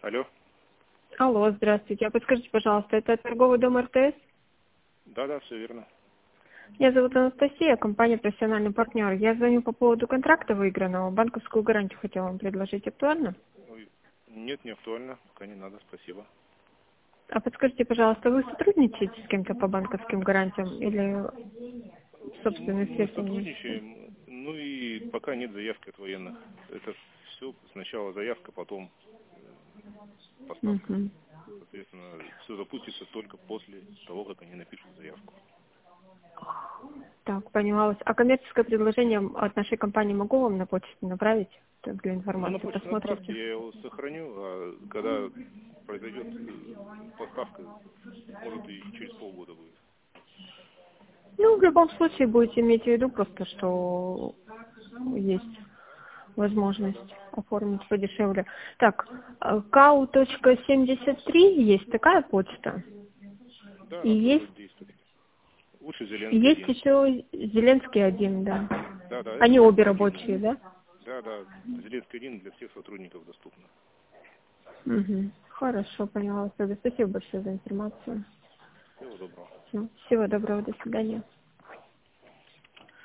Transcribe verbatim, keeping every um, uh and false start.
Алло. Алло, здравствуйте. А подскажите, пожалуйста, это торговый дом эр тэ эс? Да, да, все верно. Меня зовут Анастасия, компания «Профессиональный партнер». Я звоню по поводу контракта выигранного. Банковскую гарантию хотела вам предложить. Актуально? Ой, нет, не актуально. Пока не надо, спасибо. А подскажите, пожалуйста, вы сотрудничаете с кем-то по банковским гарантиям или Мы, собственные мы средства? сотрудничаем, ну и пока нет заявки от военных. Это все сначала заявка, потом поставка. Угу. Соответственно, все запустится только после того, как они напишут заявку. Так, поняла вас. А коммерческое предложение от нашей компании могу вам на почту направить? Так, для Ну, на информации почту направьте, посмотрите. я его сохраню, а когда произойдет э, поставка, может и через полгода будет. Ну, в любом случае будете иметь в виду просто, что есть возможность оформить подешевле. Так, кау точка семьдесят три есть такая почта. Да, И она тоже есть, действует. Лучше Зеленский есть один. еще Зеленский один, да. Да, да, это Они обе Зеленский один. рабочие, да? Да, да, Зеленский один для всех сотрудников доступно. Угу. Хорошо, поняла. Спасибо большое за информацию. Всего доброго. Всё. Всего доброго, до свидания.